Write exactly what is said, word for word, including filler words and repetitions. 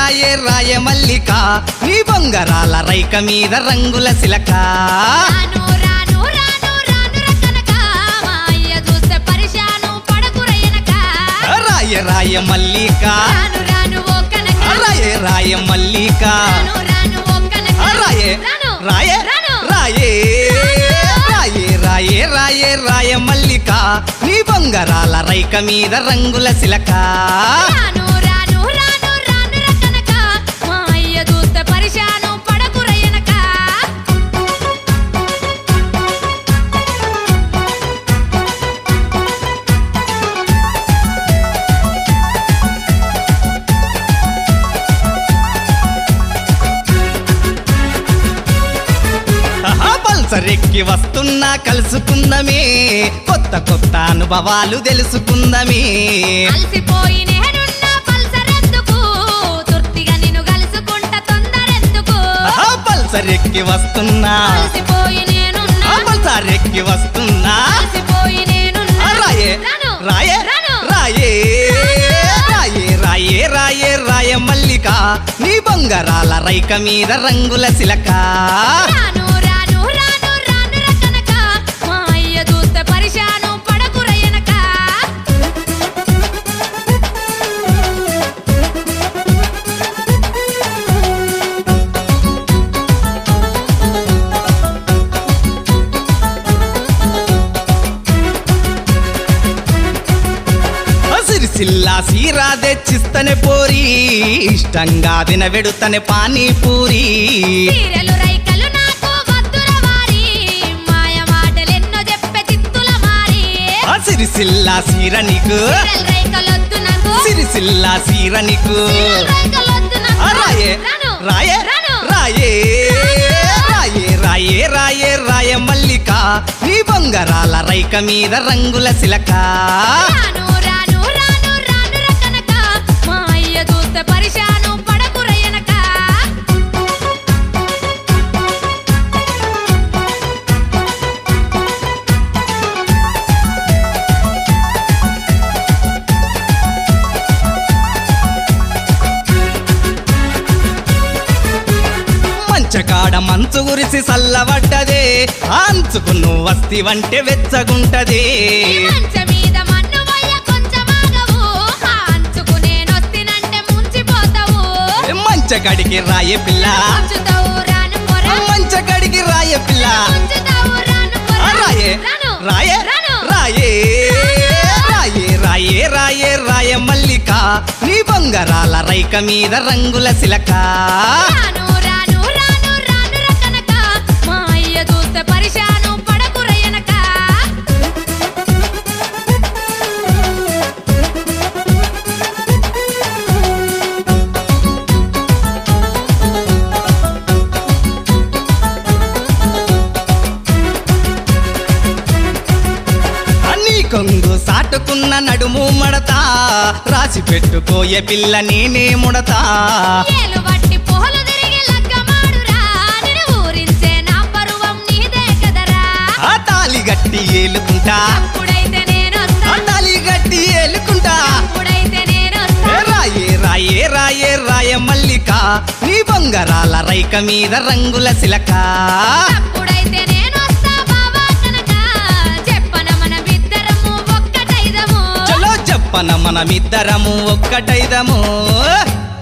రాయే రాయ మల్లిక నీ బొంగరాల రైక మీద రంగుల సిలక రాను రాను రాను రాను రకనక మా అయ్య చూస్తే పరిశాను పడకురయనక రాయ రాయ మల్లిక రాను రాను ఓ కనక రాయే రాయ మల్లిక రాను రాను ఓ కనక రాయే రాను రాయే రాను రాయే రాయే రాయే రాయే రాయ మల్లిక నీ బొంగరాల రైక మీద రంగుల సిలక రాను రాను రాను రాను రకనక మా అయ్య చూస్తే పరిశాను పడకురయనక పల్సరెక్కి వస్తున్నా కలుసుకుందమే కొత్త కొత్త అనుభవాలు తెలుసుకుందమే అలసిపోయి నేనున్న పల్సరెందుకు తుర్తిగా నిన్ను కలుసుకుంటా తొందరెందుకు పల్సరెక్కి వస్తున్నా అలసిపోయి నేనున్న పల్సరెక్కి వస్తున్నా అలసిపోయి నేనున్న రాయే రాను రాయే రాను రాయే రాయే రాయే రాయే రాయ మల్లిక నీ బొంగరాల రైక మీద రంగుల సిలక రాను రాను రాను రాను రకనక మా అయ్య చూస్తే పరిశాను పడకురయనక సిరిసిల్లా సీరా తెచ్చిస్తనే పోరి ఇష్టంగా తినవెడుతనే పానీపూరి చీరలు రైకలు నాకు వద్దుల వారి మాయ మాటలెన్నో చెప్పే చిత్తుల మారి ఆ సిరిసిల్లా సీర నీకు చీరలు రైకలొద్దు నాకు సిరిసిల్లా సీర నీకు చీరలు రైకలొద్దు నాకు ఆ రాయే రాను రాయే రాను రాయే రాయే రాయే రాయే రాయ మల్లిక నీ బొంగరాల రైక మీద రంగుల సిలక రాను రాను రాను రాను రకనక మా అయ్య చూస్తే పరిశాను పడకురయనక మంచకాడ మంచు గురిసి సల్లబడ్డదే అంచుకు నువ్వు వస్తివంటే వెచ్చగుంటదే ఈ మంచం మీద మన్ను వయ్య కొంచెం ఆగవు ఆ అంచుకు నేనొస్తినంటే ముంచిపోతావు మంచకడికి రాయ పిల్ల ముంచుతావు రాను పొర మంచకడికి రాయ పిల్ల ముంచుతావు రాను పొర ఆ రాయే రాను రాయే రాను రాయే రాయే రాయే రాయే రాయ మల్లిక నీ బొంగరాల రైక మీద రంగుల సిలక రాను రాను రాను రాను రకనక మా అయ్య చూస్తే పరిశాను పడకురయనక నీ కొంగు సాటుకున్న నడుము మడతా రాసి పెట్టుకోయే పిల్ల నేనే ముడతా ఏలు బట్టి పోలు తిరిగి లగ్గమాడురా నిన్ను ఊరించే నా పరువం నీదే కదరా ఆ తాలి గట్టి ఏలుకుంటా అప్పుడైతే నేనొస్తా ఆ తాలి గట్టి ఏలుకుంటా అప్పుడైతే నేనొస్తా ఏ రాయే రాయే రాయే రాయ మల్లిక నీ బొంగరాల రైక మీద రంగుల సిలక అప్పుడైతే నేనొస్తా బావా కనక చెప్పన మనమిద్దరము ఒక్కటైదము చలో చెప్పన మనమిద్దరము ఒక్కటైదము